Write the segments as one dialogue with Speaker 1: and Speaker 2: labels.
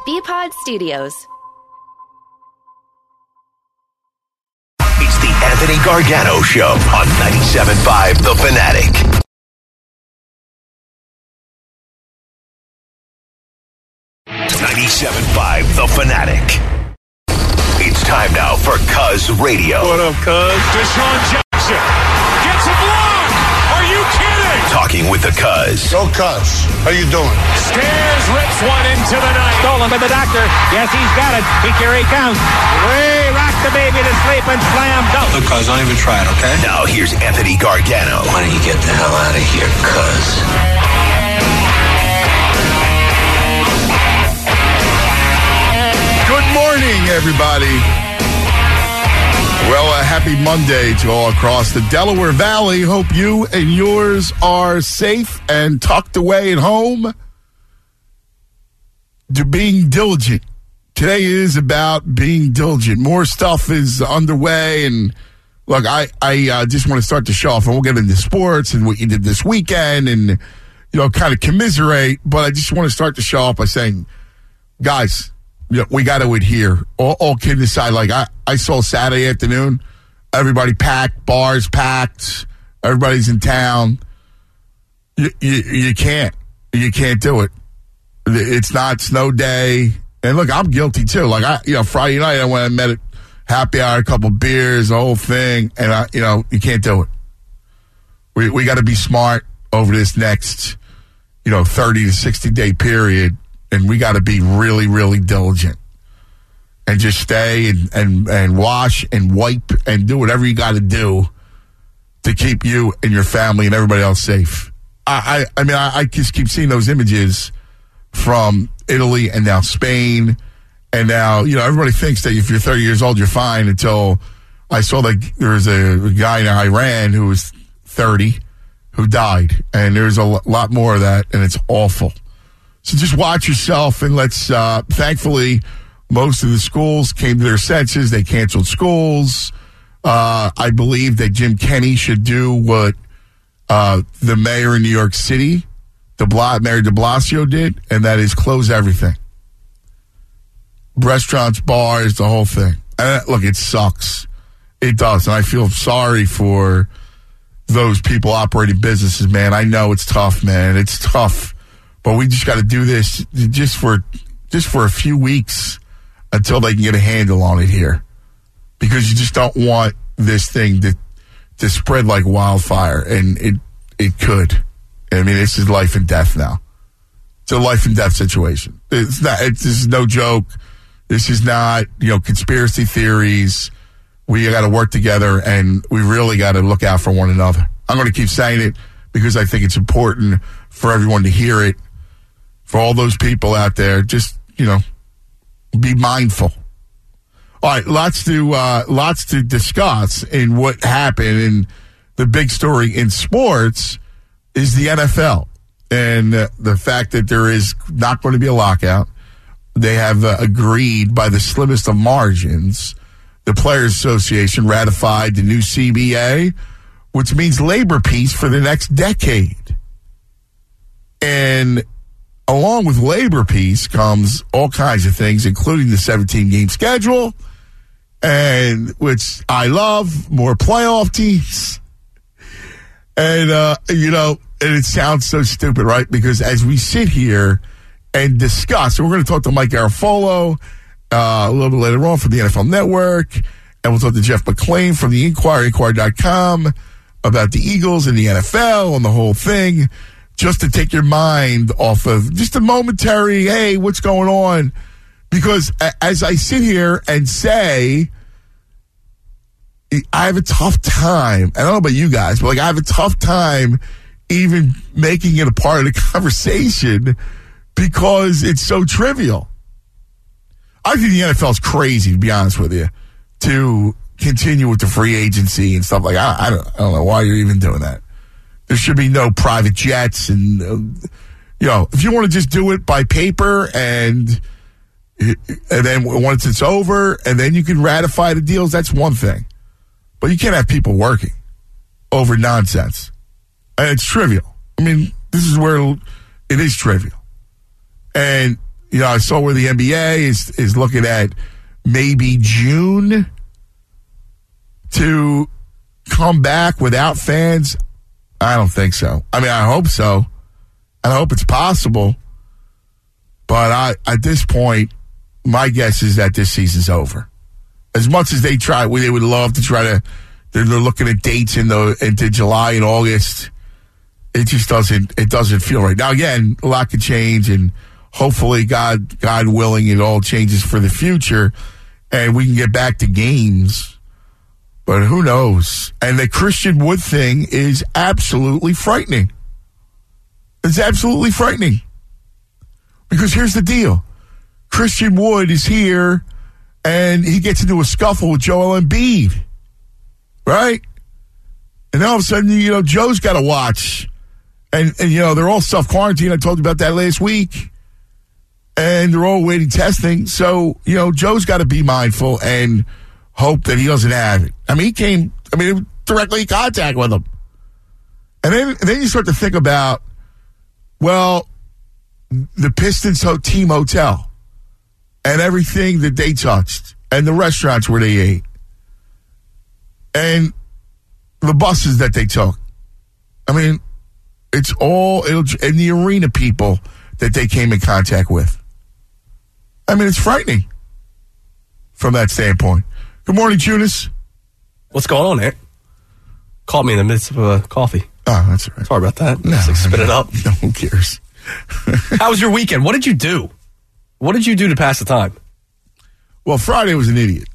Speaker 1: BPod Studios.
Speaker 2: It's the Anthony Gargano Show on 97.5 The Fanatic. .97.5 The Fanatic. It's time now for Cuz Radio.
Speaker 3: What up, Cuz? Deshaun Jackson gets a block. Are you kidding?
Speaker 2: Talking with the Cuz.
Speaker 4: Go Cuz. How you doing?
Speaker 3: Stairs rips one into the night.
Speaker 5: Stolen by the doctor. Yes, he's got it. Here he comes. Way rock the baby to sleep and slam dunk.
Speaker 6: Look, Cuz, don't even try it, okay?
Speaker 2: Now here's Anthony Gargano.
Speaker 7: Why don't you get the hell out of here, Cuz?
Speaker 4: Good morning, everybody. Well, a happy Monday to all across the Delaware Valley. Hope you and yours are safe and tucked away at home. To being diligent. Today is about being diligent. More stuff is underway, and look, I just want to start the show off, and we'll get into sports and what you did this weekend, and kind of commiserate. But I just want to start the show off by saying, guys, we got to adhere. All kidding aside, like I saw Saturday afternoon, everybody packed, bars packed, everybody's in town. You can't do it. It's not snow day. And look, I'm guilty too. Like Friday night I went and met at happy hour, a couple beers, the whole thing, and you can't do it. We got to be smart over this next 30 to 60 day period, and we got to be really, really diligent and just stay and wash and wipe and do whatever you got to do to keep you and your family and everybody else safe. I just keep seeing those images from Italy and now Spain, and now everybody thinks that if you're 30 years old you're fine, until I saw that there was a guy in Iran who was 30 who died, and there's a lot more of that, and it's awful. So just watch yourself, and let's thankfully most of the schools came to their senses. They canceled schools. I believe that Jim Kenney should do what the mayor in New York City, Mayor de Blasio, did, and that is close everything. Restaurants, bars, the whole thing. And look, it sucks. It does. And I feel sorry for those people operating businesses, man. I know it's tough, man. It's tough. But we just got to do this just for a few weeks until they can get a handle on it here. Because you just don't want this thing to spread like wildfire. And it could. I mean, this is life and death now. It's a life and death situation. This is no joke. This is not, conspiracy theories. We got to work together, and we really got to look out for one another. I'm going to keep saying it because I think it's important for everyone to hear it. For all those people out there, just, be mindful. All right, lots to discuss in what happened, and the big story in sports is the NFL and the fact that there is not going to be a lockout. They have agreed by the slimmest of margins. The Players Association ratified the new CBA, which means labor peace for the next decade. And along with labor peace comes all kinds of things, including the 17-game schedule, and which I love, more playoff teams. And, and it sounds so stupid, right? Because as we sit here and discuss, and we're going to talk to Mike Garafolo a little bit later on from the NFL Network, and we'll talk to Jeff McClain from the Inquirer, Inquirer.com, about the Eagles and the NFL and the whole thing, just to take your mind off of just a momentary, hey, what's going on? Because as I sit here and say, I have a tough time. I don't know about you guys, but I have a tough time even making it a part of the conversation because it's so trivial. I think the NFL is crazy, to be honest with you, to continue with the free agency and stuff like that. I don't know why you're even doing that. There should be no private jets, and if you want to just do it by paper and then once it's over and then you can ratify the deals, that's one thing. But you can't have people working over nonsense. And it's trivial. I mean, this is where it is trivial. And, I saw where the NBA is looking at maybe June to come back without fans. I don't think so. I mean, I hope so. And I hope it's possible. But at this point, my guess is that this season's over. As much as they would love to try to, they're looking at dates into July and August. It just doesn't feel right. Now, again, a lot could change, and hopefully, God willing, it all changes for the future, and we can get back to games. But who knows? And the Christian Wood thing is absolutely frightening. It's absolutely frightening. Because here's the deal. Christian Wood is here, and he gets into a scuffle with Joel Embiid. Right? And all of a sudden, Joe's got to watch. And they're all self-quarantined. I told you about that last week. And they're all waiting testing. So, Joe's got to be mindful and hope that he doesn't have it. I mean, he was directly in contact with him. And then you start to think about, well, the Pistons team hotel and everything that they touched and the restaurants where they ate and the buses that they took. I mean, it's all in the arena people that they came in contact with. I mean, it's frightening from that standpoint. Good morning, Junis.
Speaker 1: What's going on, Ant? Caught me in the midst of a coffee.
Speaker 4: Oh, that's all right.
Speaker 1: Sorry about that.
Speaker 4: No,
Speaker 1: spit it up.
Speaker 4: No, who cares?
Speaker 1: How was your weekend? What did you do? What did you do to pass the time?
Speaker 4: Well, Friday was an idiot.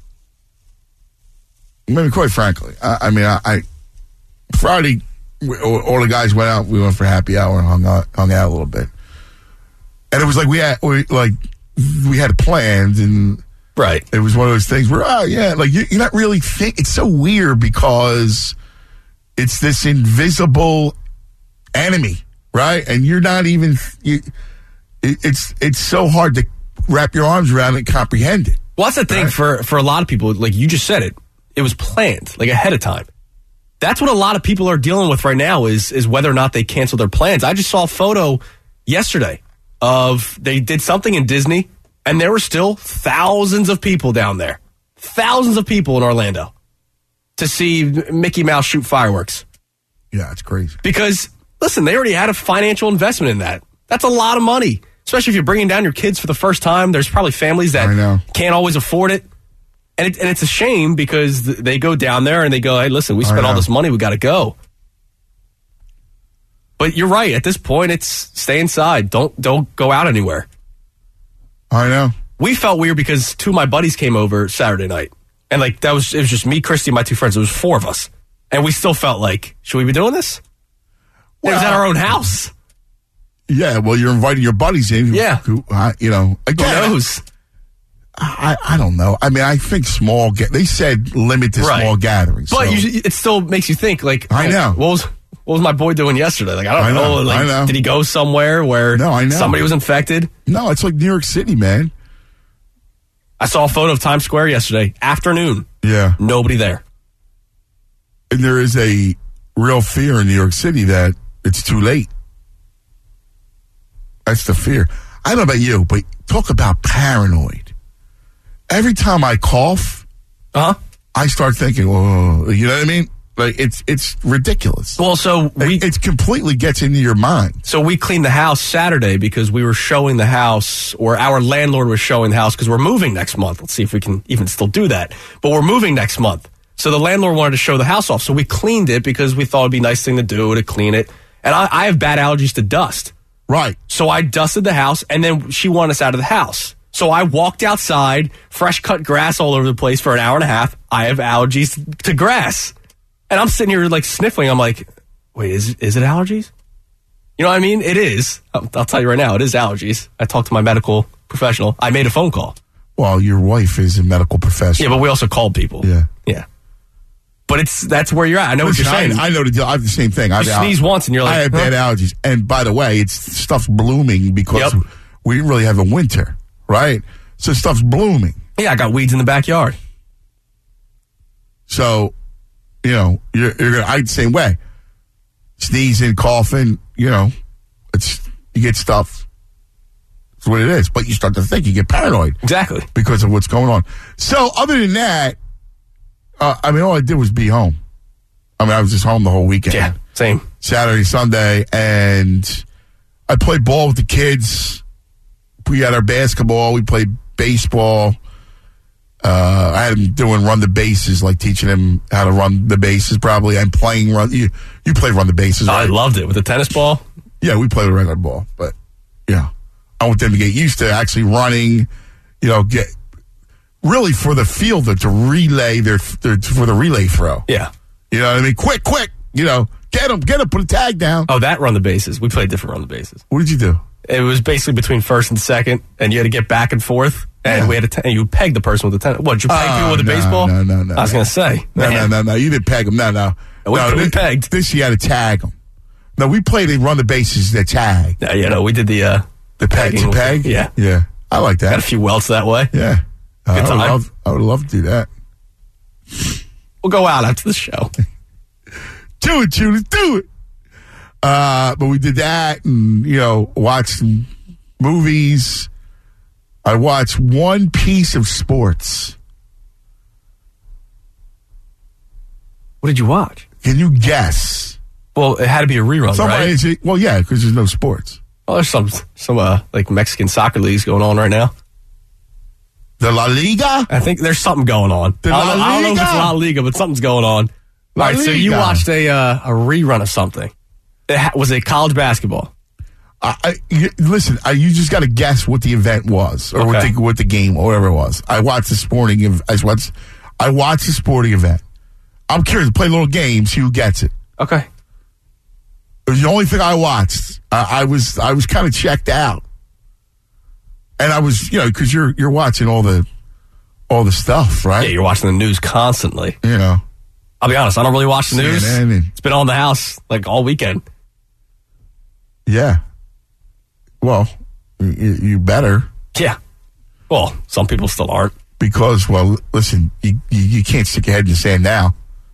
Speaker 4: I mean, quite frankly. I Friday, all the guys went out. We went for happy hour and hung out a little bit. And it was like we had plans, and
Speaker 1: right.
Speaker 4: It was one of those things where, you're not really it's so weird because it's this invisible enemy, right? And you're not even. It's so hard to wrap your arms around and comprehend it.
Speaker 1: Well, that's the thing for a lot of people. Like you just said, it was planned, like ahead of time. That's what a lot of people are dealing with right now is whether or not they cancel their plans. I just saw a photo yesterday of they did something in Disney, and there were still thousands of people down there. Thousands of people in Orlando to see Mickey Mouse shoot fireworks.
Speaker 4: Yeah, it's crazy.
Speaker 1: Because, listen, they already had a financial investment in that. That's a lot of money, especially if you're bringing down your kids for the first time. There's probably families that can't always afford it. And it's a shame because they go down there and they go, hey, listen, we spent all this money. We got to go. But you're right. At this point, it's stay inside. Don't go out anywhere.
Speaker 4: I know.
Speaker 1: We felt weird because two of my buddies came over Saturday night. And it was just me, Christy, and my two friends. It was four of us. And we still felt like, should we be doing this? Well, it was at our own house.
Speaker 4: Yeah, well, you're inviting your buddies in.
Speaker 1: Yeah.
Speaker 4: Who again,
Speaker 1: who knows?
Speaker 4: I don't know. I mean, I think they said limit to small gatherings.
Speaker 1: But it still makes you think,
Speaker 4: I know.
Speaker 1: What was my boy doing yesterday? Like, I don't know.
Speaker 4: I know.
Speaker 1: Did he go somewhere where somebody was infected?
Speaker 4: No, it's like New York City, man.
Speaker 1: I saw a photo of Times Square yesterday, afternoon.
Speaker 4: Yeah.
Speaker 1: Nobody there.
Speaker 4: And there is a real fear in New York City that it's too late. That's the fear. I don't know about you, but talk about paranoid. Every time I cough, I start thinking, oh, you know what I mean? Like, it's ridiculous.
Speaker 1: Well, so
Speaker 4: it completely gets into your mind.
Speaker 1: So we cleaned the house Saturday because we were showing the house, or our landlord was showing the house because we're moving next month. Let's see if we can even still do that. But we're moving next month. So the landlord wanted to show the house off. So we cleaned it because we thought it'd be a nice thing to do to clean it. And I have bad allergies to dust.
Speaker 4: Right.
Speaker 1: So I dusted the house, and then she wanted us out of the house. So I walked outside, fresh cut grass all over the place for an hour and a half. I have allergies to grass. And I'm sitting here like sniffling. I'm like, wait, is it allergies? You know what I mean? It is. I'll tell you right now, it is allergies. I talked to my medical professional. I made a phone call.
Speaker 4: Well, your wife is a medical professional.
Speaker 1: Yeah, but we also called people.
Speaker 4: Yeah.
Speaker 1: Yeah. But that's where you're at. I know what you're saying.
Speaker 4: I know the deal. I have the same thing.
Speaker 1: You sneeze once and you're like,
Speaker 4: I have bad allergies. And by the way, stuff's blooming because we didn't really have a winter, right? So stuff's blooming.
Speaker 1: Yeah, I got weeds in the backyard.
Speaker 4: So, you're gonna act the same way. Sneezing, coughing, you get stuff. That's what it is. But you start to think, you get paranoid.
Speaker 1: Exactly.
Speaker 4: Because of what's going on. So, other than that, all I did was be home. I was just home the whole weekend.
Speaker 1: Yeah, same.
Speaker 4: Saturday, Sunday, and I played ball with the kids. We had our basketball. We played baseball. I had him doing run the bases, like teaching him how to run the bases. Probably I'm playing run. You played run the bases, right?
Speaker 1: I loved it with the tennis ball.
Speaker 4: Yeah, we played a regular ball, but yeah, I want them to get used to actually running. Get really for the fielder to relay for the relay throw.
Speaker 1: Yeah,
Speaker 4: you know what I mean. Quick, get him, put a tag down.
Speaker 1: Oh, that run the bases. We played different run the bases.
Speaker 4: What did you do?
Speaker 1: It was basically between first and second, and you had to get back and forth. And we had and you pegged the person with the tennis. What, did you peg people with a baseball?
Speaker 4: No.
Speaker 1: I was going to say.
Speaker 4: No. You didn't peg them. No.
Speaker 1: We pegged.
Speaker 4: This you had to tag them. No, we played a run the bases that tag.
Speaker 1: No, we did the
Speaker 4: pegging. Peg?
Speaker 1: Yeah.
Speaker 4: Yeah. I like that.
Speaker 1: Got a few welts that way.
Speaker 4: Yeah.
Speaker 1: Good time.
Speaker 4: I would love to do that.
Speaker 1: We'll go out after the show.
Speaker 4: Do it, Judas. Do it. But we did that and, watched some movies. I watched one piece of sports.
Speaker 1: What did you watch?
Speaker 4: Can you guess?
Speaker 1: Well, it had to be a rerun, right?
Speaker 4: Well, yeah, because there's no sports.
Speaker 1: Well, there's some like Mexican soccer leagues going on right now.
Speaker 4: The La Liga?
Speaker 1: I think there's something going on. I don't know if it's La Liga, but something's going on. All right, so you watched a rerun of something. Was it college basketball?
Speaker 4: Listen, you just got to guess what the event was, or what the game, or whatever it was. I watched the sporting event. I'm curious. Play little games. See who gets it.
Speaker 1: Okay.
Speaker 4: It was the only thing I watched. I was kind of checked out, and I was, because you're watching all the stuff, right?
Speaker 1: Yeah, you're watching the news constantly. I'll be honest. I don't really watch the news. It's been on the house like all weekend.
Speaker 4: Yeah. Well, you better.
Speaker 1: Yeah. Well, some people still aren't.
Speaker 4: Because, listen, you can't stick your head in the sand now.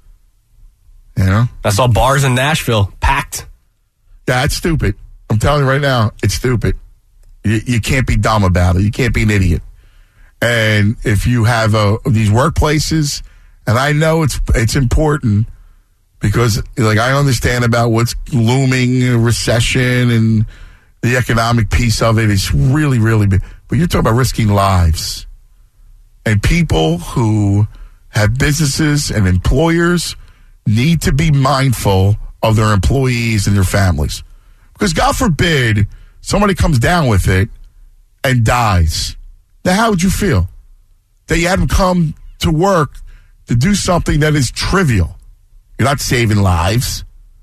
Speaker 1: I saw bars in Nashville packed.
Speaker 4: Yeah, it's stupid. I'm telling you right now, it's stupid. You can't be dumb about it. You can't be an idiot. And if you have these workplaces, and I know it's important because, I understand about what's looming, recession and the economic piece of it is really, really big. But you're talking about risking lives. And people who have businesses and employers need to be mindful of their employees and their families. Because God forbid somebody comes down with it and dies. Now, how would you feel? That you had them come to work to do something that is trivial. You're not saving lives.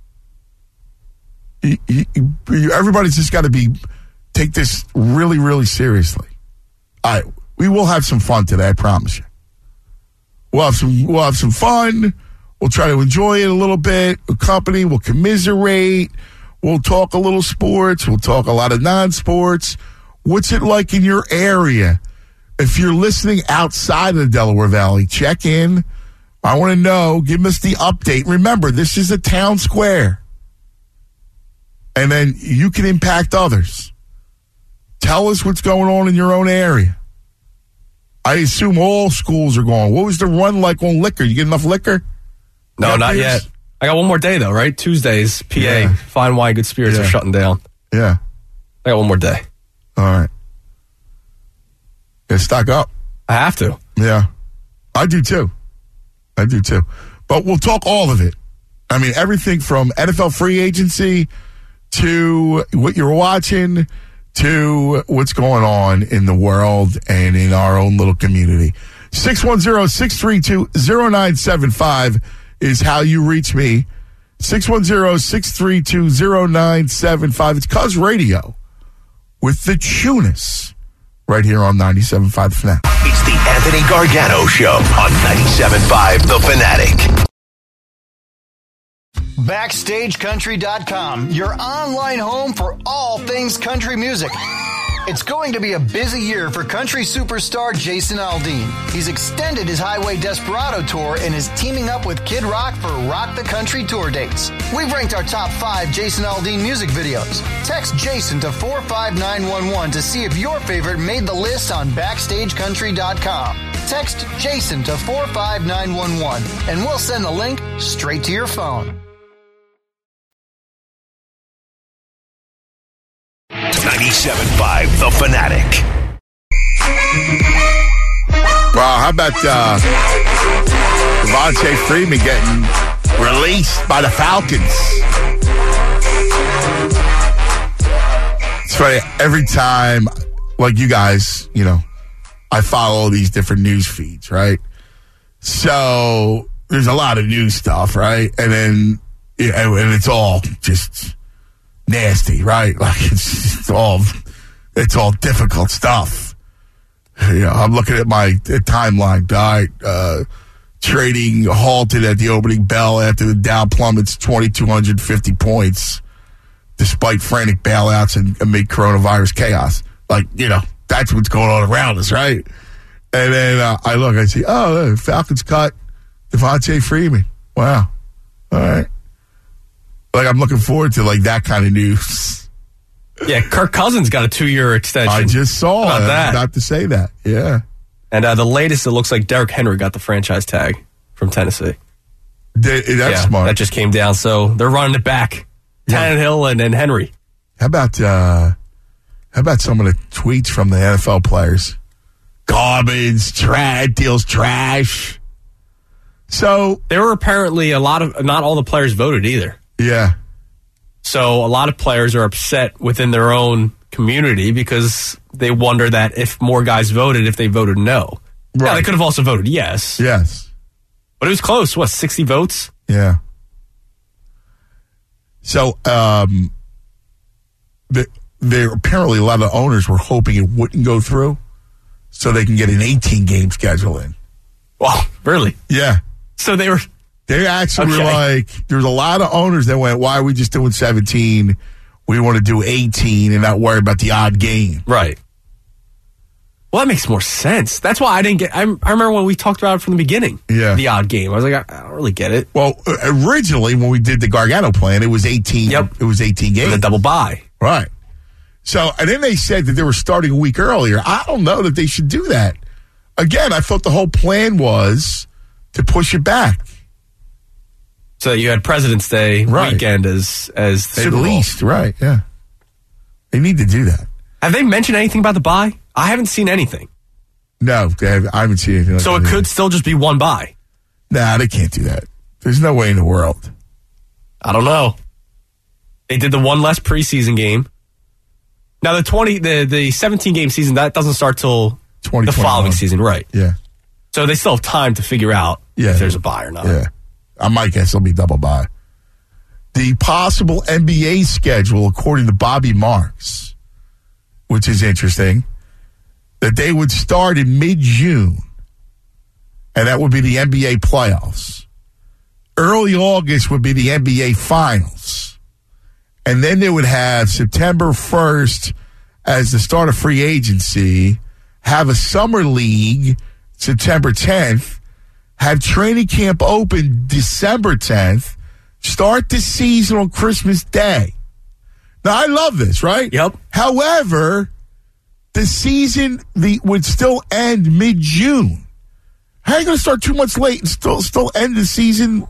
Speaker 4: Everybody's just got to take this really, really seriously. All right, we will have some fun today, I promise you. We'll have some fun. We'll try to enjoy it a little bit. The company will commiserate. We'll talk a little sports. We'll talk a lot of non-sports. What's it like in your area? If you're listening outside of the Delaware Valley, check in. I want to know. Give us the update. Remember, this is a town square. And then you can impact others. Tell us what's going on in your own area. I assume all schools are going. What was the run like on liquor? You get enough liquor?
Speaker 1: No, not yet. I got one more day, though, right? Tuesdays, PA,
Speaker 4: Yeah.
Speaker 1: Fine Wine, Good Spirits are shutting down.
Speaker 4: Yeah.
Speaker 1: I got one more day.
Speaker 4: All right. Yeah, stock up.
Speaker 1: I have to.
Speaker 4: Yeah. I do too. But we'll talk all of it. I mean, everything from NFL free agency to what you're watching to what's going on in the world and in our own little community. 610-632-0975 is how you reach me. 610-632-0975. It's Cuz Radio with the Tunis right here on 97.5 The Fanatic.
Speaker 2: It's the Anthony Gargano Show on 97.5 The Fanatic.
Speaker 6: BackstageCountry.com, your online home for all things country music. It's going to be a busy year for country superstar Jason Aldean. He's extended his Highway Desperado tour and is teaming up with Kid Rock for Rock the Country tour dates. We've ranked our top 5 Jason Aldean music videos. Text Jason to 45911 to see if your favorite made the list on BackstageCountry.com. Text Jason to 45911 and we'll send the link straight to your phone.
Speaker 2: 97.5 The Fanatic.
Speaker 4: Well, how about Devontae Freeman getting released by the Falcons? It's funny. Every time, like you guys, I follow these different news feeds, right? So there's a lot of news stuff, right? And then, and it's all just nasty, right? Like it's all difficult stuff. I'm looking at my timeline. Trading halted at the opening bell after the Dow plummets 2,250 points, despite frantic bailouts and amid coronavirus chaos. Like that's what's going on around us, right? And then I look, I see, Falcons cut Devontae Freeman. Wow, all right. Like, I'm looking forward to, that kind of news.
Speaker 1: Yeah, Kirk Cousins got a 2-year extension.
Speaker 4: I just saw
Speaker 1: that.
Speaker 4: I forgot to say that, yeah.
Speaker 1: And the latest, it looks like Derrick Henry got the franchise tag from Tennessee.
Speaker 4: That's smart.
Speaker 1: That just came down, so they're running it back.
Speaker 4: Yeah.
Speaker 1: Tannehill and Henry.
Speaker 4: How about some of the tweets from the NFL players? Garbage, deals trash. So
Speaker 1: there were apparently not all the players voted either.
Speaker 4: Yeah.
Speaker 1: So a lot of players are upset within their own community because they wonder that if more guys voted, if they voted no. Right. Now, they could have also voted yes.
Speaker 4: Yes.
Speaker 1: But it was close. 60 votes?
Speaker 4: Yeah. So there apparently a lot of owners were hoping it wouldn't go through so they can get an 18-game schedule in.
Speaker 1: Wow, really?
Speaker 4: Yeah.
Speaker 1: So they
Speaker 4: actually were like, there's a lot of owners that went, why are we just doing 17? We want to do 18 and not worry about the odd game.
Speaker 1: Right. Well, that makes more sense. That's why I didn't get, I remember when we talked about it from the beginning.
Speaker 4: Yeah.
Speaker 1: The odd game. I was like, I don't really get it.
Speaker 4: Well, originally when we did the Gargano plan, it was 18.
Speaker 1: Yep.
Speaker 4: It was 18 games.
Speaker 1: And a double bye.
Speaker 4: Right. So, and then they said that they were starting a week earlier. I don't know that they should do that. Again, I thought the whole plan was to push it back.
Speaker 1: So you had President's Day weekend as the Super Bowl.
Speaker 4: At least, right, yeah. They need to do that.
Speaker 1: Have they mentioned anything about the bye? I haven't seen anything.
Speaker 4: No, I haven't seen anything like that.
Speaker 1: So it could still just be one bye?
Speaker 4: Nah, they can't do that. There's no way in the world.
Speaker 1: I don't know. They did the one less preseason game. Now the 17-game season, that doesn't start till the following season, right?
Speaker 4: Yeah.
Speaker 1: So they still have time to figure out if there's a bye or not.
Speaker 4: Yeah. I might guess it'll be double bye. The possible NBA schedule, according to Bobby Marks, which is interesting, that they would start in mid-June, and that would be the NBA playoffs. Early August would be the NBA finals. And then they would have September 1st as the start of free agency, have a summer league September 10th, have training camp open December 10th, start the season on Christmas Day. Now, I love this, right?
Speaker 1: Yep.
Speaker 4: However, the season would still end mid-June. How are you going to start 2 months late and still end the season?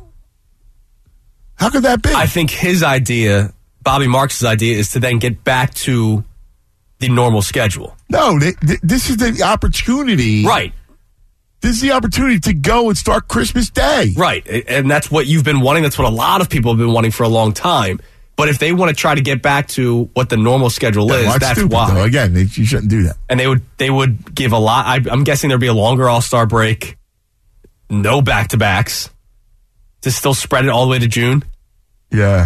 Speaker 4: How could that be?
Speaker 1: I think his idea, Bobby Marks' idea, is to then get back to the normal schedule.
Speaker 4: No, this is the opportunity.
Speaker 1: Right.
Speaker 4: This is the opportunity to go and start Christmas Day.
Speaker 1: Right. And that's what you've been wanting. That's what a lot of people have been wanting for a long time. But if they want to try to get back to what the normal schedule is, that's
Speaker 4: stupid,
Speaker 1: why.
Speaker 4: Though. Again, you shouldn't do that.
Speaker 1: And they would give a lot. I'm guessing there'd be a longer All-Star break, no back-to-backs, to still spread it all the way to June.
Speaker 4: Yeah.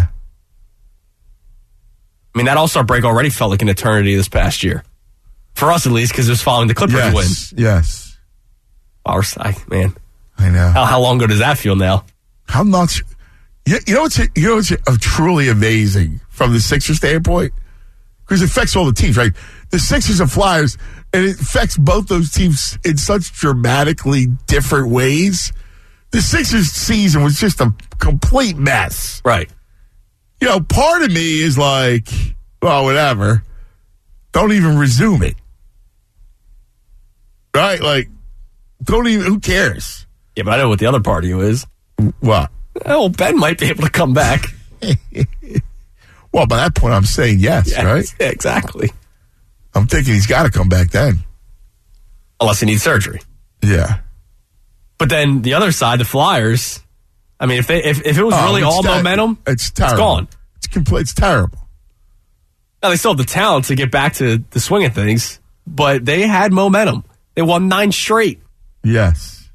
Speaker 1: I mean, that All-Star break already felt like an eternity this past year. For us, at least, because it was following the Clippers win.
Speaker 4: Yes.
Speaker 1: Our side, man.
Speaker 4: I know.
Speaker 1: How long ago does that feel now?
Speaker 4: How much? You know what's truly amazing from the Sixers standpoint? because it affects all the teams, right? The Sixers and Flyers, and it affects both those teams in such dramatically different ways. The Sixers season was just a complete mess.
Speaker 1: Right.
Speaker 4: You know, part of me is like, well, whatever. Don't even resume it. Right? Like, don't even, who cares?
Speaker 1: Yeah, but I know what the other part of you is.
Speaker 4: What?
Speaker 1: Oh, Ben might be able to come back.
Speaker 4: Well, by that point, I'm saying yes, right?
Speaker 1: Yeah, exactly.
Speaker 4: I'm thinking he's got to come back then.
Speaker 1: Unless he needs surgery.
Speaker 4: Yeah.
Speaker 1: But then the other side, the Flyers, I mean, if it was really all momentum,
Speaker 4: it's terrible.
Speaker 1: It's gone.
Speaker 4: It's terrible.
Speaker 1: Now, they still have the talent to get back to the swing of things, but they had momentum. They won 9 straight.
Speaker 4: Yes.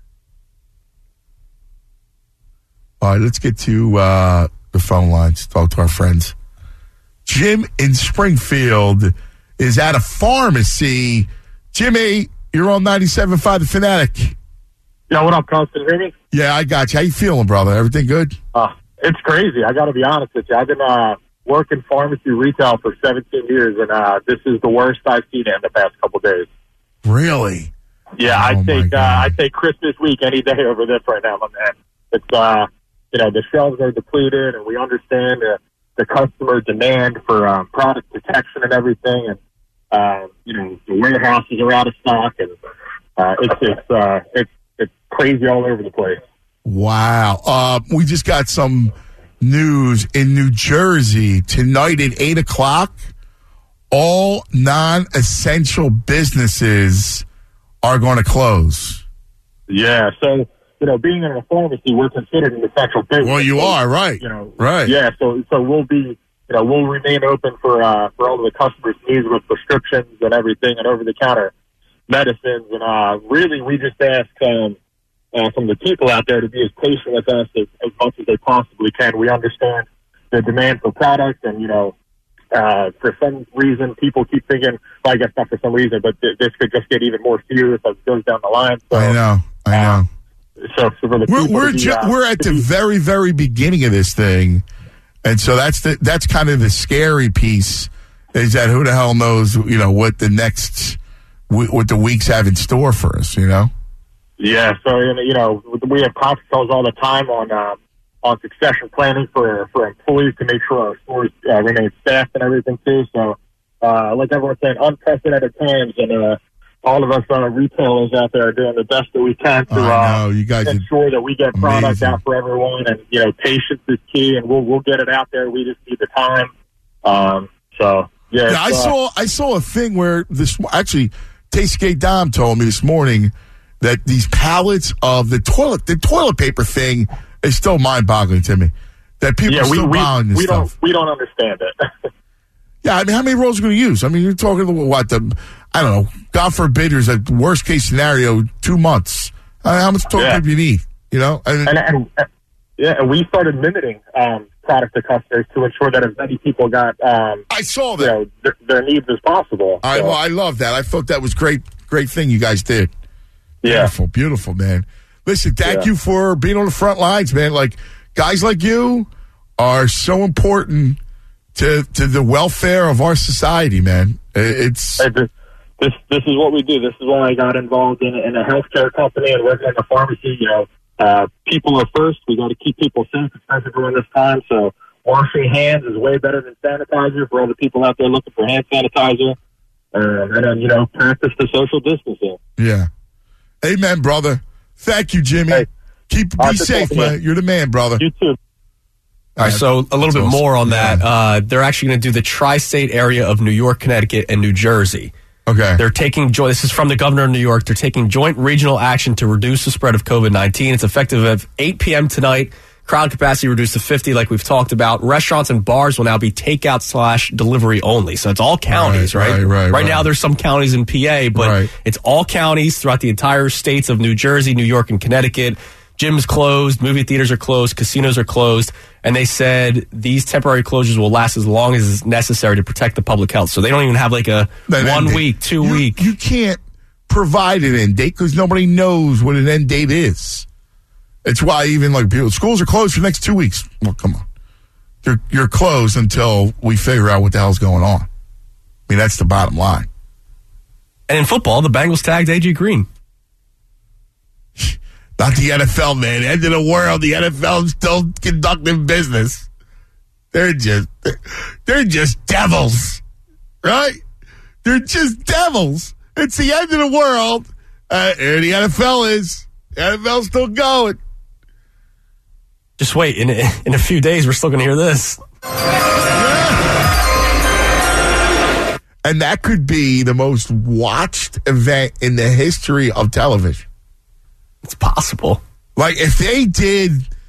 Speaker 4: All right, let's get to the phone lines, talk to our friends. Jim in Springfield is at a pharmacy. Jimmy, you're on 97.5 The Fanatic.
Speaker 8: Yo, what up, Cuz? Can you hear me?
Speaker 4: Yeah, I got you. How you feeling, brother? Everything good?
Speaker 8: It's crazy. I got to be honest with you. I've been working pharmacy retail for 17 years, and this is the worst I've seen it in the past couple days.
Speaker 4: Really?
Speaker 8: Yeah, I'd take Christmas week any day over this right now, my man. It's the shelves are depleted, and we understand the customer demand for product protection and everything, and the warehouses are out of stock, and it's crazy all over the place.
Speaker 4: Wow. We just got some news in New Jersey tonight at 8 o'clock. All non-essential businesses are going to close.
Speaker 8: Yeah, so, being in a pharmacy, we're considered an essential business.
Speaker 4: Well, you are, right. Right.
Speaker 8: Yeah, so we'll be, we'll remain open for all of the customers' needs with prescriptions and everything and over-the-counter medicines. And really, we just ask from the people out there to be as patient with us as much as they possibly can. We understand the demand for product, and, for some reason, people keep thinking, well, I guess not for some reason, but this could just get even more serious as it goes down the line. So,
Speaker 4: I know.
Speaker 8: So for the
Speaker 4: we're at the very, very beginning of this thing, and so that's kind of the scary piece, is that who the hell knows, what the weeks have in store for us,
Speaker 8: Yeah, so we have conference calls all the time on succession planning for employees to make sure our stores remain staffed and everything too. So, like everyone's saying, unprecedented times, and all of us retailers out there are doing the best that we can to
Speaker 4: you guys
Speaker 8: ensure that we get product out for everyone. And patience is key, and we'll get it out there. We just need the time.
Speaker 4: I saw a thing where Taste Dom told me this morning that these pallets of the toilet paper thing is still mind-boggling to me. That people are still buying this stuff.
Speaker 8: We don't understand it.
Speaker 4: Yeah, I mean, how many rolls are going to use? I mean, you're talking I don't know, God forbid there's a worst-case scenario, 2 months. How much toilet paper you need,
Speaker 8: And we started limiting product to customers to ensure that as many people got
Speaker 4: I saw that.
Speaker 8: Their needs as possible.
Speaker 4: I love that. I thought that was great thing you guys did.
Speaker 8: Yeah.
Speaker 4: Beautiful, man. Listen, thank you for being on the front lines, man. Like, guys like you are so important to the welfare of our society, man. This
Speaker 8: is what we do. This is why I got involved in a healthcare company and working in a pharmacy. People are first. We got to keep people safe, especially during this time. So washing hands is way better than sanitizer for all the people out there looking for hand sanitizer. And then, practice the social distancing.
Speaker 4: Yeah. Amen, brother. Thank you, Jimmy.
Speaker 8: Hey,
Speaker 4: be safe, man. You're the man, brother.
Speaker 8: You too.
Speaker 1: All right, so a little bit more on that. They're actually going to do the tri-state area of New York, Connecticut, and New Jersey.
Speaker 4: Okay.
Speaker 1: They're taking this is from the governor of New York. They're taking joint regional action to reduce the spread of COVID-19. It's effective at 8 p.m. tonight. Crowd capacity reduced to 50, like we've talked about. Restaurants and bars will now be takeout/delivery only. So it's all counties, right? Right now, there's some counties in PA, but it's all counties throughout the entire states of New Jersey, New York, and Connecticut. Gyms closed, movie theaters are closed, casinos are closed, and they said these temporary closures will last as long as is necessary to protect the public health. So they don't even have like a 1 week, 2 week.
Speaker 4: You can't provide an end date because nobody knows what an end date is. It's why even schools are closed for the next 2 weeks. Well, come on. You're closed until we figure out what the hell's going on. I mean, that's the bottom line.
Speaker 1: And in football, the Bengals tagged A.J. Green.
Speaker 4: Not the NFL, man. End of the world. The NFL is still conducting business. They're just devils, right? They're just devils. It's the end of the world. Here the NFL is. The NFL's still going.
Speaker 1: Just wait. In a few days, we're still going to hear this.
Speaker 4: And that could be the most watched event in the history of television.
Speaker 1: It's possible.
Speaker 4: Like, if they did,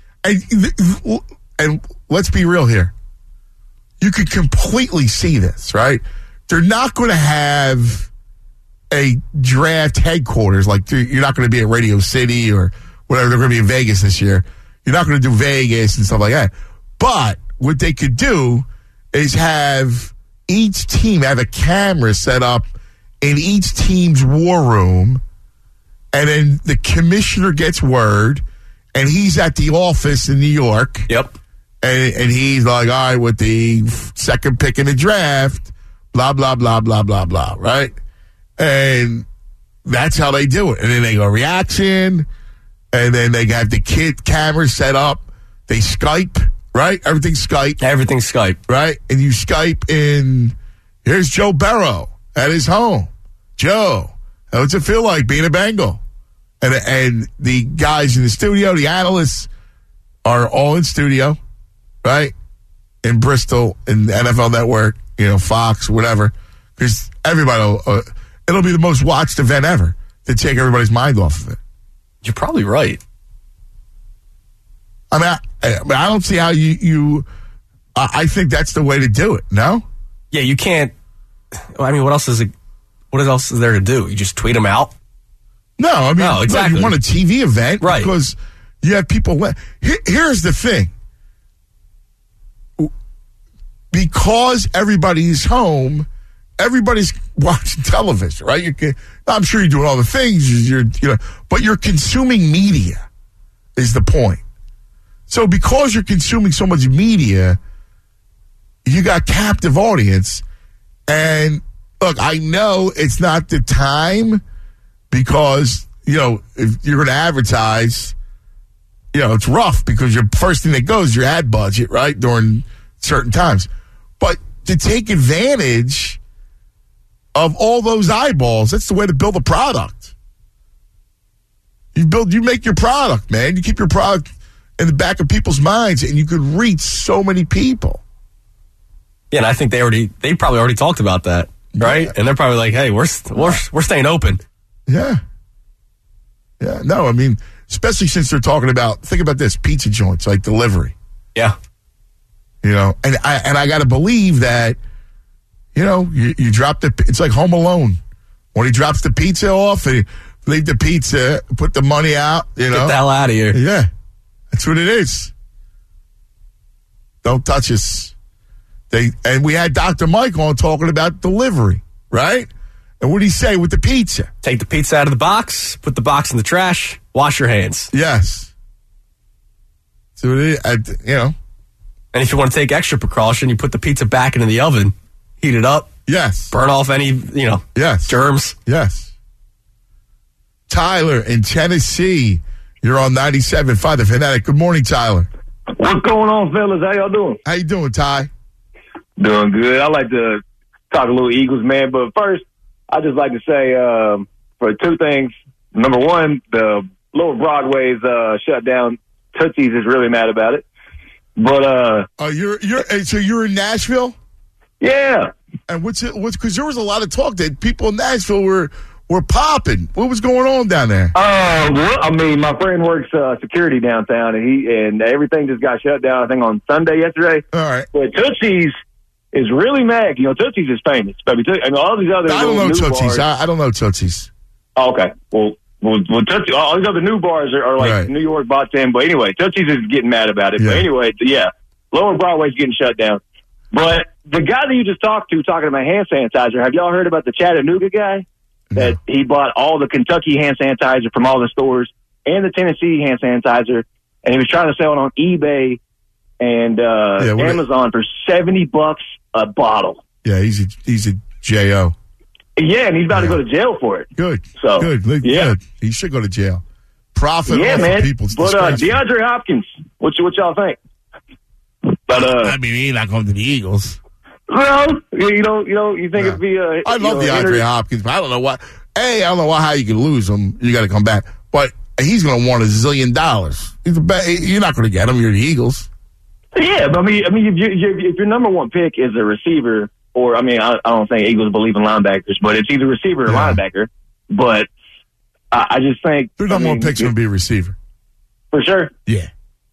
Speaker 4: and let's be real here, you could completely see this, right? They're not going to have a draft headquarters. Like, you're not going to be at Radio City or whatever. They're going to be in Vegas this year. You're not going to do Vegas and stuff like that. But what they could do is have each team have a camera set up in each team's war room, and then the commissioner gets word, and he's at the office in New York.
Speaker 1: Yep.
Speaker 4: And he's like, all right, with the second pick in the draft, blah, blah, blah, blah, blah, blah, right? And that's how they do it. And then they go reaction, and then they have the kid cameras set up. They Skype, right? Everything's Skype.
Speaker 1: Everything's Skype.
Speaker 4: Right? And you Skype in, here's Joe Burrow at his home. Joe, what's it feel like being a Bengal? And the guys in the studio, the analysts, are all in studio, right? In Bristol, in the NFL Network, Fox, whatever. Because everybody, it'll be the most watched event ever to take everybody's mind off of it.
Speaker 1: You're probably right.
Speaker 4: I mean, I don't see how I think that's the way to do it, no?
Speaker 1: Yeah, you can't. I mean, what else is there to do? You just tweet them out?
Speaker 4: No, I mean,
Speaker 1: no, exactly.
Speaker 4: You want a TV event,
Speaker 1: right?
Speaker 4: Because you have people. Here's the thing: because everybody's home, everybody's watching television, right? I'm sure you're doing all the things, but you're consuming media. Is the point? So because you're consuming so much media, you got captive audience. And look, I know it's not the time. Because, if you're going to advertise, it's rough because your first thing that goes is your ad budget, right, during certain times. But to take advantage of all those eyeballs, that's the way to build a product. You make your product, man. You keep your product in the back of people's minds, and you could reach so many people.
Speaker 1: Yeah, and I think they probably already talked about that, right? Yeah. And they're probably like, hey, we're staying open.
Speaker 4: Yeah. Yeah. No, I mean, especially since they're talking about, think about this, pizza joints, like delivery.
Speaker 1: Yeah.
Speaker 4: And I got to believe that, you drop it's like Home Alone. When he drops the pizza off, and leave the pizza, put the money out, Get
Speaker 1: the hell out of here.
Speaker 4: Yeah. That's what it is. Don't touch us. And we had Dr. Mike on talking about delivery, right? And what did he say with the pizza?
Speaker 1: Take the pizza out of the box, put the box in the trash, wash your hands.
Speaker 4: Yes. So, And
Speaker 1: if you want to take extra precaution, you put the pizza back into the oven, heat it up.
Speaker 4: Yes.
Speaker 1: Burn off any,
Speaker 4: yes.
Speaker 1: germs.
Speaker 4: Yes. Tyler in Tennessee, you're on 97.5 The Fanatic. Good morning, Tyler.
Speaker 9: What's going on, fellas? How y'all doing?
Speaker 4: How you doing, Ty?
Speaker 9: Doing good. I like to talk a little Eagles, man, but first, I just like to say for two things. Number one, the Lower Broadway's shut down. Tootsie's is really mad about it. But
Speaker 4: so you're in Nashville?
Speaker 9: Yeah.
Speaker 4: And what's because there was a lot of talk that people in Nashville were popping. What was going on down there?
Speaker 9: Well, I mean, my friend works security downtown, and everything just got shut down. I think on Sunday yesterday.
Speaker 4: All right.
Speaker 9: But Tootsie's is really mad. Tootsie's is famous, baby. I mean, all these other
Speaker 4: I don't know Tootsie's.
Speaker 9: Bars,
Speaker 4: I don't know Tootsie's.
Speaker 9: Oh, okay. Well, Tootsie, all these other new bars are like
Speaker 4: right.
Speaker 9: New York bought them. But anyway, Tootsie's is getting mad about it. Yeah. But anyway, yeah, Lower Broadway's getting shut down. But the guy that you just talked to talking about hand sanitizer, have y'all heard about the Chattanooga guy? That he bought all the Kentucky hand sanitizer from all the stores and the Tennessee hand sanitizer, and he was trying to sell it on eBay and Amazon for $70 a bottle.
Speaker 4: Yeah, he's a J.O.
Speaker 9: Yeah, and he's about to go to jail for it.
Speaker 4: Good.
Speaker 9: So,
Speaker 4: good.
Speaker 9: Yeah.
Speaker 4: Good. He should go to jail. Profit
Speaker 9: Yeah,
Speaker 4: off
Speaker 9: man.
Speaker 4: of people. It's
Speaker 9: But
Speaker 4: disgraceful.
Speaker 9: DeAndre Hopkins, what y'all think? But
Speaker 4: I mean, he's not going to the Eagles.
Speaker 9: no, you think it'd be
Speaker 4: I love DeAndre Hopkins, but I don't know what. I don't know how you can lose him. You got to come back. But he's going to want $1 zillion. You're not going to get him. You're the Eagles.
Speaker 9: Yeah, but I mean, if your number one pick is a receiver, or I don't think Eagles believe in linebackers, but it's either receiver or linebacker. But I just think
Speaker 4: their number one pick's going to be a receiver
Speaker 9: for sure.
Speaker 4: Yeah.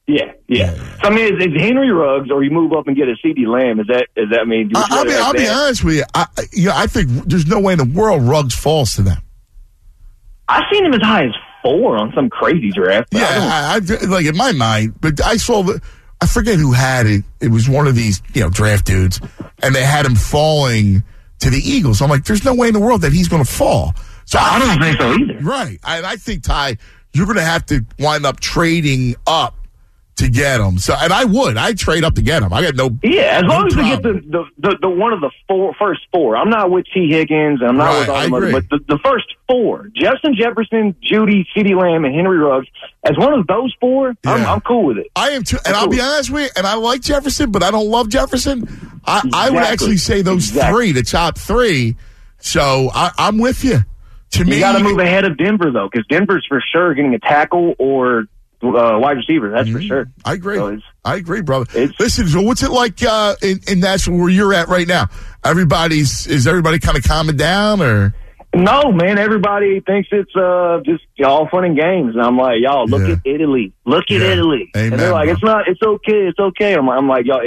Speaker 9: So it's Henry Ruggs, or you move up and get a CeeDee Lamb. Is that?
Speaker 4: I'll be honest with you. I think there's no way in the world Ruggs falls to them.
Speaker 9: I've seen him as high as 4 on some crazy draft.
Speaker 4: Yeah, I like in my mind, but I saw I forget who had it. It was one of these, draft dudes, and they had him falling to the Eagles. I'm like, there's no way in the world that he's going to fall. So
Speaker 9: I don't think so either.
Speaker 4: Right. I think, Ty, you're going to have to wind up trading up to get him. So, and I'd trade up to get him. I got no.
Speaker 9: Yeah, as long as we get
Speaker 4: problem.
Speaker 9: the one of the first 4. I'm not with T. Higgins, and I'm not with all the others, but the first 4: Justin Jefferson, Judy, CeeDee Lamb, and Henry Ruggs. As one of those 4, I'm cool with it.
Speaker 4: I am too, and I'll be honest with you. And I like Jefferson, but I don't love Jefferson. I would actually say those 3, the top 3. So I'm with you. To me,
Speaker 9: you got to move ahead of Denver though, because Denver's for sure getting a tackle or wide receiver. That's for sure.
Speaker 4: I agree.
Speaker 9: So
Speaker 4: I agree, brother. Listen, so what's it like in Nashville where you're at right now? Is everybody kind of calming down, or?
Speaker 9: No, man. Everybody thinks it's just all fun and games, and I'm like, y'all, look at Italy. Look at Italy.
Speaker 4: Amen,
Speaker 9: and they're like,
Speaker 4: bro.
Speaker 9: it's okay. It's okay. I'm like, y'all,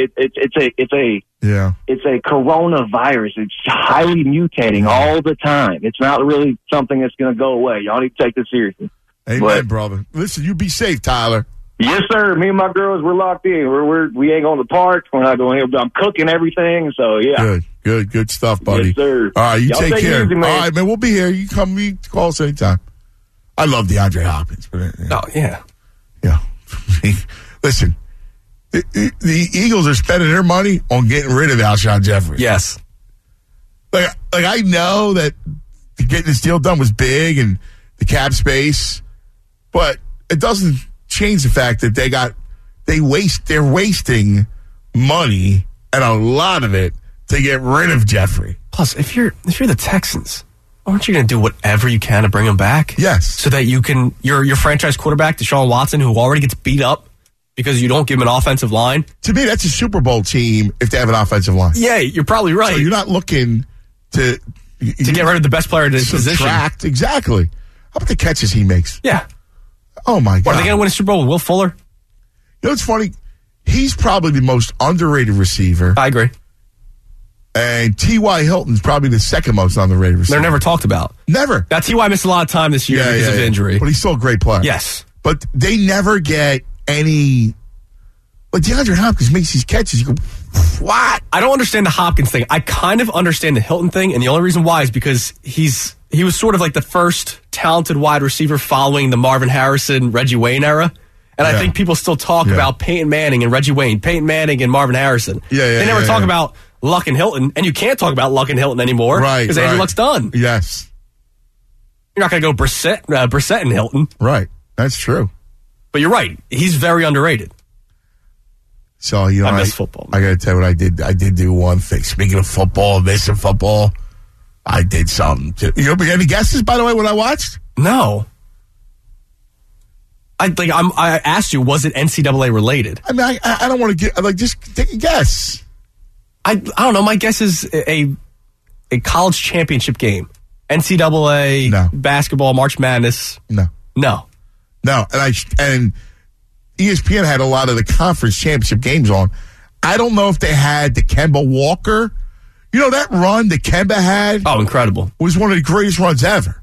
Speaker 9: it's a coronavirus. It's highly mutating all the time. It's not really something that's going to go away. Y'all need to take this seriously.
Speaker 4: Amen, brother. Listen, you be safe, Tyler.
Speaker 9: Yes, sir. Me and my girls, we're locked in. We ain't going to the park. We're not going. I'm cooking everything. So yeah.
Speaker 4: Good stuff, buddy.
Speaker 9: Yes, sir.
Speaker 4: All right, you
Speaker 9: Y'all
Speaker 4: take care.
Speaker 9: Easy, man.
Speaker 4: All right, man. We'll be here. You call us anytime. I love DeAndre Hopkins, but
Speaker 1: yeah.
Speaker 4: Listen, the Eagles are spending their money on getting rid of Alshon Jeffrey.
Speaker 1: Yes.
Speaker 4: Like I know that getting this deal done was big and the cap space, but it doesn't change the fact that they're wasting money, and a lot of it, to get rid of Jeffrey.
Speaker 1: Plus, if you're the Texans, aren't you going to do whatever you can to bring him back?
Speaker 4: Yes.
Speaker 1: So that you can your franchise quarterback, Deshaun Watson, who already gets beat up because you don't give him an offensive line.
Speaker 4: To me, that's a Super Bowl team if they have an offensive line.
Speaker 1: Yeah, you're probably right.
Speaker 4: So you're not looking to
Speaker 1: get rid of the best player in his position.
Speaker 4: Exactly. How about the catches he makes?
Speaker 1: Yeah.
Speaker 4: Oh, my God.
Speaker 1: Are they going to win a Super Bowl with Will Fuller?
Speaker 4: You know what's funny? He's probably the most underrated receiver.
Speaker 1: I agree.
Speaker 4: And T.Y. Hilton's probably the second most underrated receiver.
Speaker 1: They're never talked about.
Speaker 4: Never.
Speaker 1: Now, T.Y. missed a lot of time this year because of injury.
Speaker 4: But he's still a great player.
Speaker 1: Yes.
Speaker 4: But they never get any... Like DeAndre Hopkins makes these catches. You go, what?
Speaker 1: I don't understand the Hopkins thing. I kind of understand the Hilton thing, and the only reason why is because he was sort of like the first talented wide receiver following the Marvin Harrison, Reggie Wayne era. And I think people still talk about Peyton Manning and Reggie Wayne, Peyton Manning and Marvin Harrison. They never talk about Luck and Hilton, and you can't talk about Luck and Hilton anymore because Andrew Luck's done.
Speaker 4: Yes.
Speaker 1: You're not going to go Brissett and Hilton.
Speaker 4: Right. That's true.
Speaker 1: But you're right. He's very underrated.
Speaker 4: So,
Speaker 1: I miss football.
Speaker 4: I got to tell you what I did. I did do one thing. Speaking of football, missing football, I did something. Any guesses, by the way, what I watched?
Speaker 1: No. I asked you, was it NCAA related?
Speaker 4: I mean, I don't want to get, just take a guess.
Speaker 1: I don't know. My guess is a college championship game. NCAA, basketball, March Madness.
Speaker 4: No. And ESPN had a lot of the conference championship games on. I don't know if they had the Kemba Walker. You know, that run that Kemba had?
Speaker 1: Oh, incredible.
Speaker 4: Was one of the greatest runs ever.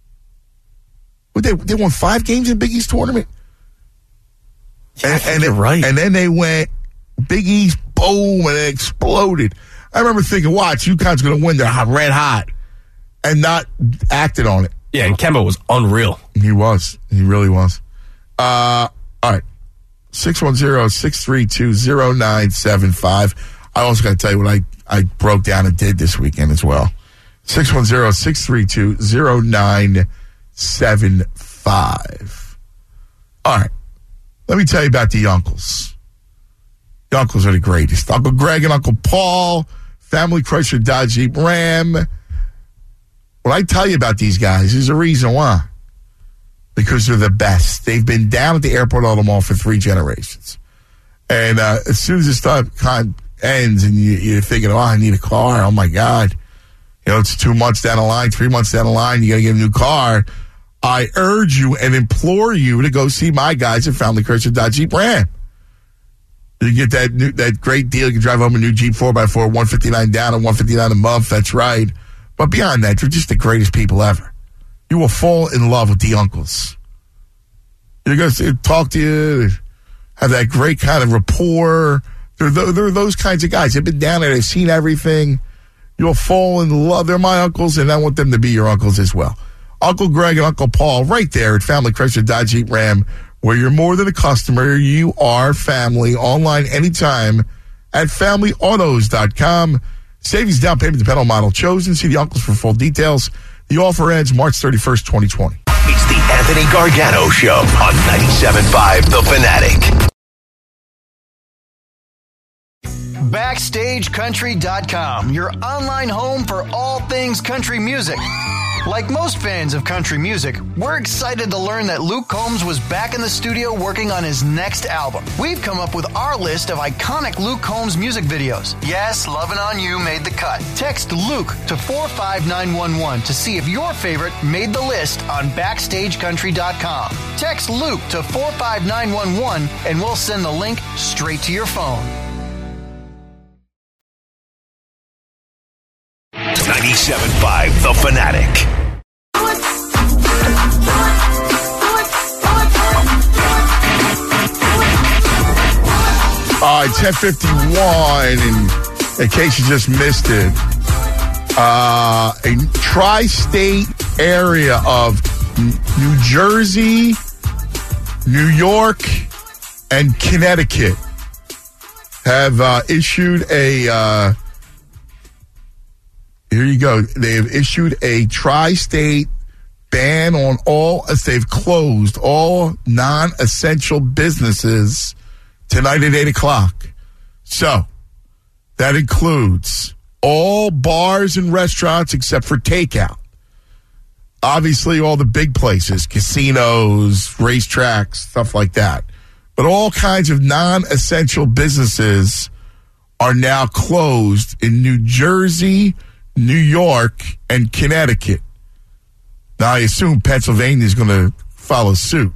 Speaker 4: They won 5 games in Big East tournament.
Speaker 1: Yeah, and you're right.
Speaker 4: And then they went Big East, boom, and it exploded. I remember thinking, watch, UConn's going to win. They're red hot. And not acted on it.
Speaker 1: Yeah, and Kemba was unreal.
Speaker 4: He was. He really was. All right. 610-632-0975. I also got to tell you what I broke down and did this weekend as well. 610-632-0975. All right. Let me tell you about the uncles. The uncles are the greatest. Uncle Greg and Uncle Paul, Family Chrysler Dodge Jeep Ram. When I tell you about these guys, there's a reason why. Because they're the best. They've been down at the Airport Auto Mall for 3 generations. And as soon as this stuff kind of ends and you're thinking, I need a car. Oh, my God. It's 2 months down the line, 3 months down the line. You got to get a new car. I urge you and implore you to go see my guys at Family Chrysler Dodge Jeep Ram. You get that great deal. You can drive home a new Jeep 4x4, $159 down and $159 a month. That's right. But beyond that, they're just the greatest people ever. You will fall in love with the uncles. They're going to talk to you, have that great kind of rapport. They're those kinds of guys. They've been down there. They've seen everything. You'll fall in love. They're my uncles, and I want them to be your uncles as well. Uncle Greg and Uncle Paul right there at Family Chrysler Dodge Jeep Ram, where you're more than a customer. You are family. Online anytime at FamilyAutos.com. Savings down payment depend on model chosen. See the uncles for full details. The offer ends March 31st, 2020.
Speaker 2: It's the Anthony Gargano Show on 97.5 The Fanatic.
Speaker 6: BackstageCountry.com, your online home for all things country music. Like most fans of country music, we're excited to learn that Luke Combs was back in the studio working on his next album. We've come up with our list of iconic Luke Combs music videos. Yes, Lovin' On You made the cut. Text Luke to 45911 to see if your favorite made the list on BackstageCountry.com. Text Luke to 45911 and we'll send the link straight to your phone.
Speaker 2: 97.5 The Fanatic.
Speaker 4: All right, 10:51, and in case you just missed it, a tri-state area of New Jersey, New York, and Connecticut have issued a... Here you go. They have issued a tri-state ban on they've closed all non-essential businesses tonight at 8 o'clock. So, that includes all bars and restaurants except for takeout. Obviously, all the big places, casinos, racetracks, stuff like that. But all kinds of non-essential businesses are now closed in New Jersey, New York, and Connecticut. Now, I assume Pennsylvania is going to follow suit.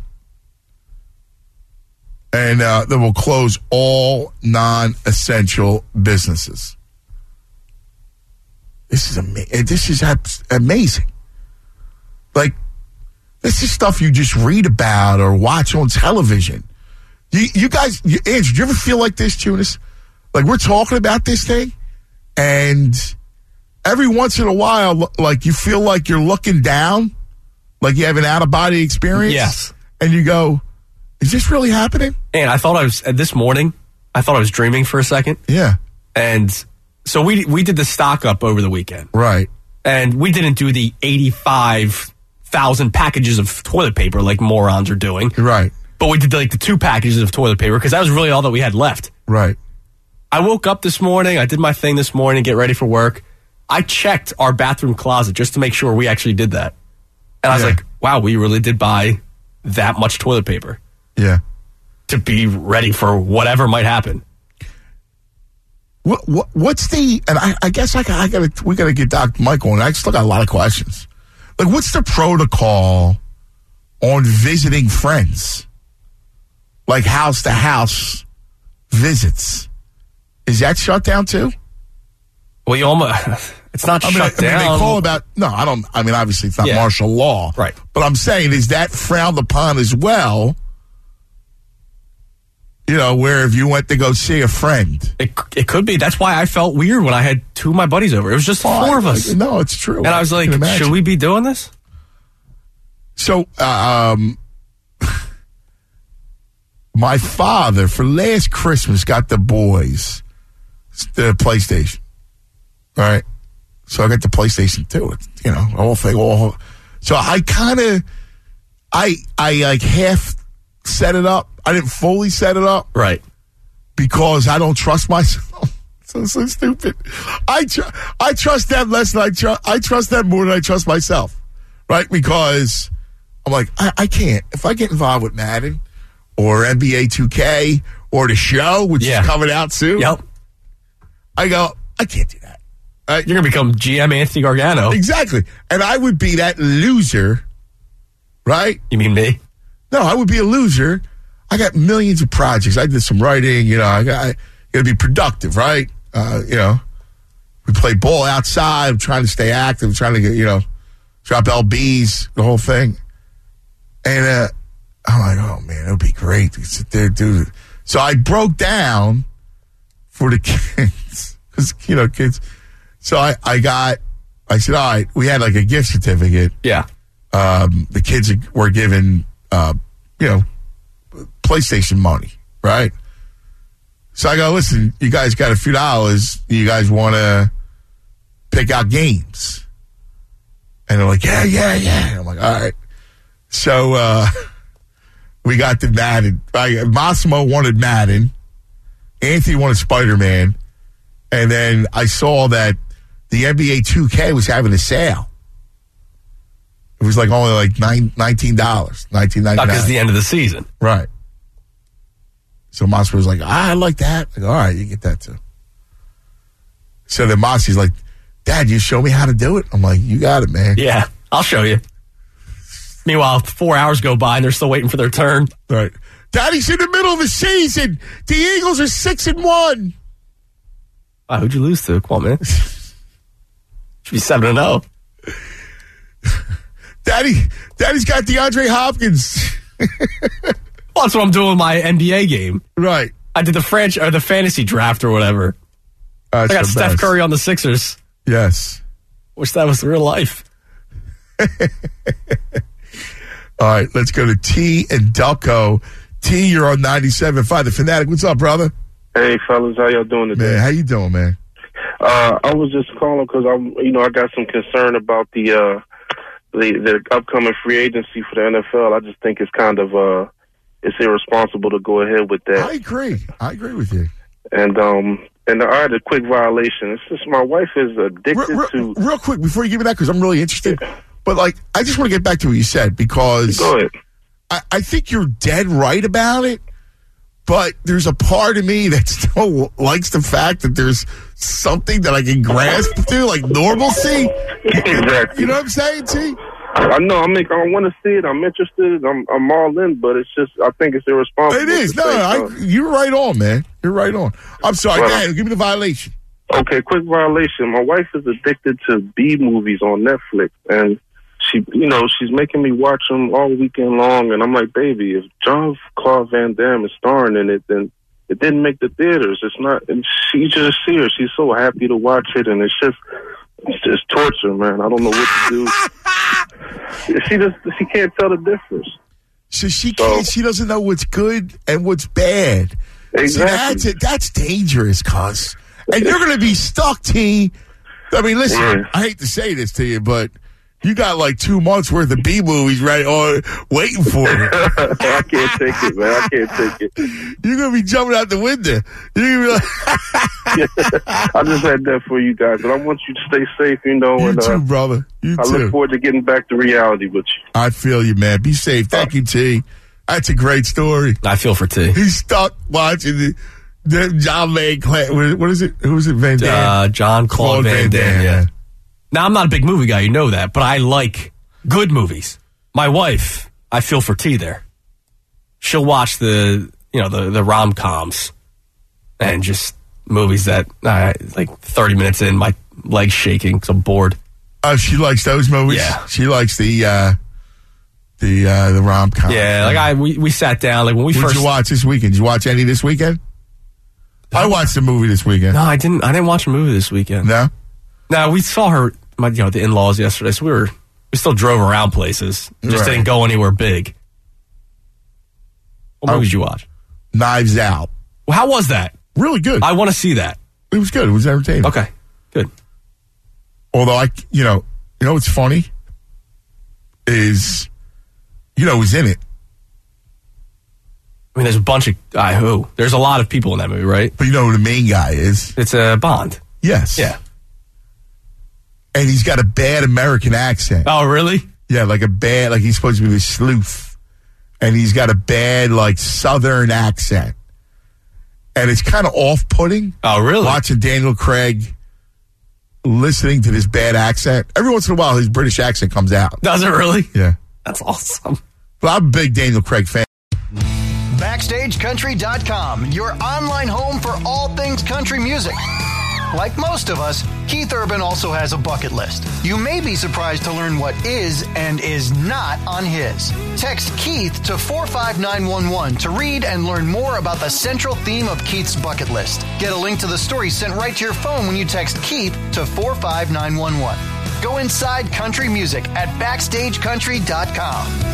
Speaker 4: And they will close all non-essential businesses. This is amazing. This is amazing. Like, this is stuff you just read about or watch on television. You guys, Andrew, do you ever feel like this, Tunis? Like, we're talking about this thing, and every once in a while, like, you feel like you're looking down, like you have an out-of-body experience.
Speaker 1: Yes.
Speaker 4: And you go, is this really happening?
Speaker 1: And I thought this morning, I thought I was dreaming for a second.
Speaker 4: Yeah.
Speaker 1: And so we did the stock up over the weekend.
Speaker 4: Right.
Speaker 1: And we didn't do the 85,000 packages of toilet paper like morons are doing.
Speaker 4: Right.
Speaker 1: But we did like the 2 packages of toilet paper because that was really all that we had left.
Speaker 4: Right.
Speaker 1: I woke up this morning. I did my thing this morning, get ready for work. I checked our bathroom closet just to make sure we actually did that. And I was like, wow, we really did buy that much toilet paper.
Speaker 4: Yeah.
Speaker 1: To be ready for whatever might happen.
Speaker 4: What's the, and I guess we got to get Dr. Michael, and I still got a lot of questions. Like, what's the protocol on visiting friends? Like house to house visits. Is that shut down too?
Speaker 1: Well, you almost, it's not shut down.
Speaker 4: They call about, obviously it's not martial law.
Speaker 1: Right.
Speaker 4: But I'm saying, is that frowned upon as well? You know, where if you went to go see a friend.
Speaker 1: It could be. That's why I felt weird when I had 2 of my buddies over. It was just 4 of us.
Speaker 4: No, it's true.
Speaker 1: And I was like, should we be doing this?
Speaker 4: So, my father, for last Christmas, got the boys the PlayStation. All right. So I got the PlayStation 2. It's, the whole thing. So I kind of, I like half set it up. I didn't fully set it up.
Speaker 1: Right.
Speaker 4: Because I don't trust myself. So stupid. I trust them less than I trust them more than I trust myself. Right? Because I'm like, I can't. If I get involved with Madden or NBA 2K or the show, which is coming out soon, I go, I can't do that.
Speaker 1: You're going to become GM Anthony Gargano.
Speaker 4: Exactly. And I would be that loser, right?
Speaker 1: You mean me?
Speaker 4: No, I would be a loser. I got millions of projects. I did some writing, I got to be productive, right? We play ball outside. I'm trying to stay active, trying to get, drop LBs, the whole thing. And I'm like, oh, man, it would be great to sit there, do it. So I broke down for the kids, because, kids. So I said, all right, we had like a gift certificate.
Speaker 1: Yeah.
Speaker 4: The kids were given, PlayStation money, right? So I go, listen, you guys got a few dollars. You guys want to pick out games? And they're like, yeah. I'm like, all right. So we got the Madden. Massimo wanted Madden. Anthony wanted Spider-Man. And then I saw that the NBA 2K was having a sale. It was like only like $19, $19.99.
Speaker 1: Because the end of the season.
Speaker 4: Right. So Mossy was like, I like that. I go, all right, you get that too. So then Mossy's like, Dad, you show me how to do it? I'm like, you got it, man.
Speaker 1: Yeah, I'll show you. Meanwhile, 4 hours go by and they're still waiting for their turn.
Speaker 4: Right. Daddy's in the middle of the season. The Eagles are 6-1.
Speaker 1: Wow, who'd you lose to? Come on, man. Should be 7-0.
Speaker 4: Daddy's got DeAndre Hopkins.
Speaker 1: Well, that's what I'm doing with my NBA game.
Speaker 4: Right.
Speaker 1: I did the fantasy draft or whatever. I got Steph Curry on the Sixers.
Speaker 4: Yes.
Speaker 1: Wish that was real life.
Speaker 4: All right, let's go to T and Delco. T, you're on 97.5. The Fanatic. What's up, brother?
Speaker 10: Hey, fellas. How y'all doing today?
Speaker 4: Man, how you doing, man?
Speaker 10: I was just calling because I got some concern about the upcoming free agency for the NFL. I just think it's kind of it's irresponsible to go ahead with that.
Speaker 4: I agree with you.
Speaker 10: And I had a quick violation. It's just my wife is addicted to.
Speaker 4: Real quick before you give me that, because I'm really interested. But I just want to get back to what you said, because
Speaker 10: go ahead.
Speaker 4: I think you're dead right about it. But there's a part of me that still likes the fact that there's something that I can grasp to, like normalcy.
Speaker 10: Exactly.
Speaker 4: You know what I'm saying, T?
Speaker 10: I know. I want to see it. I'm interested. I'm all in, but it's just I think it's irresponsible.
Speaker 4: It is. No, you're right on, man. You're right on. I'm sorry. Go ahead. Give me the violation.
Speaker 10: Okay, quick violation. My wife is addicted to B movies on Netflix, and she's making me watch them all weekend long. And I'm like, baby, if Jean-Claude Van Damme is starring in it, then it didn't make the theaters. It's not. And she just see her. She's so happy to watch it, and it's just torture, man. I don't know what to do. She can't tell the difference.
Speaker 4: So she can't. She doesn't know what's good and what's bad.
Speaker 10: Exactly.
Speaker 4: See, that's dangerous, cuz. And you're going to be stuck, T. I mean, listen. I hate to say this to you, but you got like 2 months worth of B movies right on waiting for you.
Speaker 10: I can't take it, man. I can't take it.
Speaker 4: You're going to be jumping out the window. You're gonna be
Speaker 10: I just had that for you guys, but I want you to stay safe,
Speaker 4: You too, brother. You too.
Speaker 10: I look forward to getting back to reality with you.
Speaker 4: I feel you, man. Be safe. Thank you, T. That's a great story.
Speaker 1: I feel for T.
Speaker 4: He's stuck watching the John Van Damme. What is it? Who is it? Van Damme?
Speaker 1: Jean-Claude Van Damme, yeah. Now, I'm not a big movie guy. You know that. But I like good movies. My wife, I feel for T there. She'll watch the rom-coms and just movies that, like 30 minutes in, my legs shaking because I'm bored.
Speaker 4: Oh, she likes those movies?
Speaker 1: Yeah.
Speaker 4: She likes the rom-com.
Speaker 1: Yeah, we sat down. Like when we
Speaker 4: first. What did you watch this weekend? Did you watch any this weekend? I watched a movie this weekend.
Speaker 1: No, I didn't watch a movie this weekend.
Speaker 4: No?
Speaker 1: No, we saw the in-laws yesterday, so we still drove around places. Just didn't go anywhere big. What movie did you watch?
Speaker 4: Knives Out.
Speaker 1: Well, how was that?
Speaker 4: Really good.
Speaker 1: I want to see that.
Speaker 4: It was good. It was entertaining.
Speaker 1: Okay, good.
Speaker 4: Although you know what's funny is, who's in it.
Speaker 1: I mean, there's a bunch of who? There's a lot of people in that movie, right?
Speaker 4: But you know who the main guy is?
Speaker 1: It's Bond.
Speaker 4: Yes.
Speaker 1: Yeah.
Speaker 4: And he's got a bad American accent.
Speaker 1: Oh, really?
Speaker 4: Yeah, like he's supposed to be a sleuth. And he's got a bad, Southern accent. And it's kind of off-putting.
Speaker 1: Oh, really?
Speaker 4: Watching Daniel Craig listening to this bad accent. Every once in a while, his British accent comes out.
Speaker 1: Does it really?
Speaker 4: Yeah.
Speaker 1: That's awesome.
Speaker 4: Well, I'm a big Daniel Craig fan.
Speaker 6: BackstageCountry.com, your online home for all things country music. Like most of us, Keith Urban also has a bucket list. You may be surprised to learn what is and is not on his. Text Keith to 45911 to read and learn more about the central theme of Keith's bucket list. Get a link to the story sent right to your phone when you text Keith to 45911. Go inside country music at BackstageCountry.com.